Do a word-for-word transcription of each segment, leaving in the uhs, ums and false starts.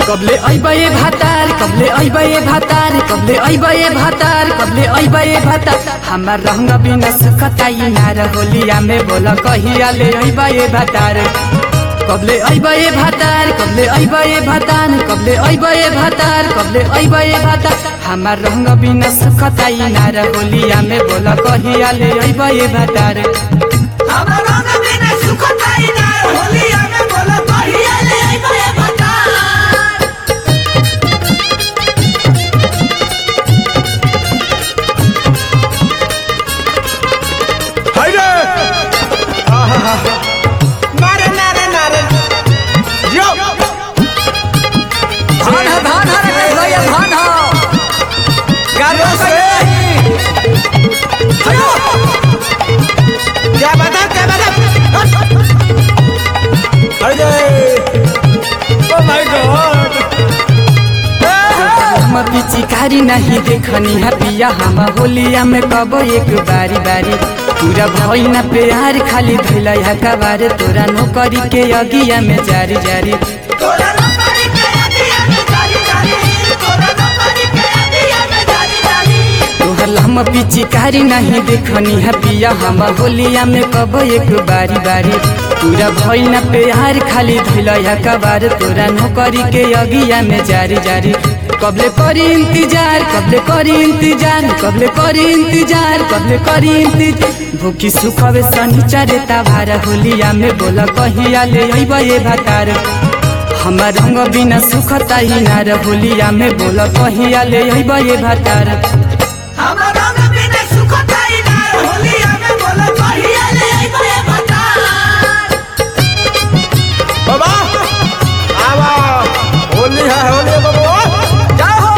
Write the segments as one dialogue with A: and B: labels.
A: कबले अइबे भातार कबले अइबे भातार कबले अइबे भातार कबले अइबे भातार हमार रंग बिना सुखताई नार होलिया में बोला कहिया ले अइबे भातार कबले अइबे भातार कबले अइबे भातार कबले अइबे भातार कबले अइबे भातार हमार रंग बिना सुखताई नार होलिया में बोला कहिया ले अइबे भातार
B: हमार रंग बिना सुखताई नार होलिया में बोला कहिया ले अइबे भातार।
C: मारे नारे नारे यो
B: धान है धान है रे भैया धान है
C: गालो से
B: हेलो
C: क्या बता क्या बता अरे ओ माय गॉड
A: हम पिचकारी नहीं देखनी है पिया हम होलिया में कब एक बारी बारी पूरा भई न प्यार खाली धैला है कबार तोरा नौकरी के अगिया में जारी जारी
B: तोरा नौकरी के अगिया में जारी जारी तोरा नौकरी के अगिया में जारी जारी
A: तोहर हम पिचकारी नहीं देखनी है पिया हम होलिया में कब एक बारी बारी पूरा भई न प्यार खाली धैला है कबार तोरा नौकरी के अगिया में जारी जारी कबले करी इंतजार कबले करी इंतजार कबले करी इंतजार कबले करी इंतजार भूखी सुखवे सनिचरे ताभार होलिया में बोला कहिया ले अइबे भातार हमार रंग बिना सुखताई नार होलिया में बोला कहिया ले अइबे भातार
B: हमार रंग बिना सुखताई नार होलिया में बोला कहिया ले अइबे भातार।
C: बाबा आवा होली है होली है बाबा जाओ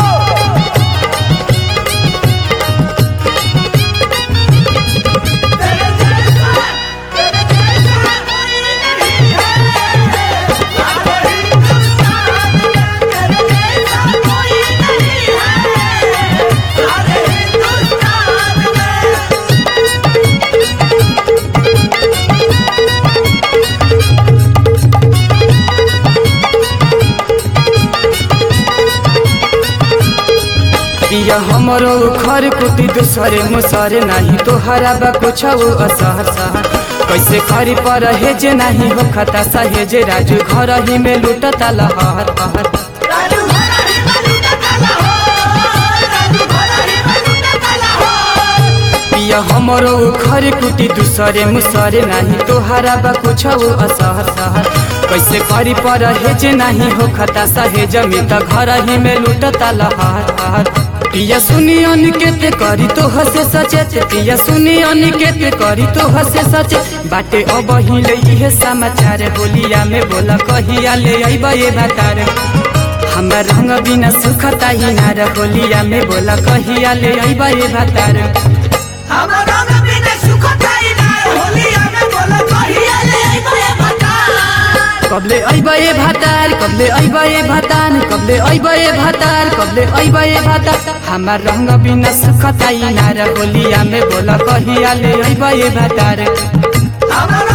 B: तेरे जैसा तेरे जैसा कोई नहीं है सारे हिंदुस्तान में तेरे जैसा कोई नहीं है सारे हिंदुस्तान में।
A: पिया हमरो खर कुटी दूसरे मुसरे नहीं तोहरा बा कुछ असहर सहर कैसे करी पर हेजे नहीं हो खता सहेजे राजू घर ही में लुटता लहर पहर
B: राजू भरा ही बलूटा काला हो राजू भरा ही बलूटा काला हो।
A: पिया हमरो खर कुटी दूसरे मुसरे नहीं तोहरा बा कुछ असहर सहर कैसे करी पर हेजे नहीं हो खता सहेज में त घर ही में लुटता लहर पहर पिया सुनी अनिकेत करी तो हसे सचेत पिया सुनी अनिकेत करी तो हसे सचेत बाटे अब हिले इहे समाचार होलिया में बोला कहिया ले अइबे भातार हमार रंग बिना सुखताई नार होलिया में बोला कहिया ले अइबे भातार
B: हमार रंग बिना सुखताई नार होलिया में बोला कहिया ले अइबे भातार।
A: कबले अइबे भातार कबले अइबे भातार कबले अइबे भातार कबले अइबे भातार हमार रंग बिना सुखताई नार होलिया में बोला कहिया ले अइबे भातार
B: हमार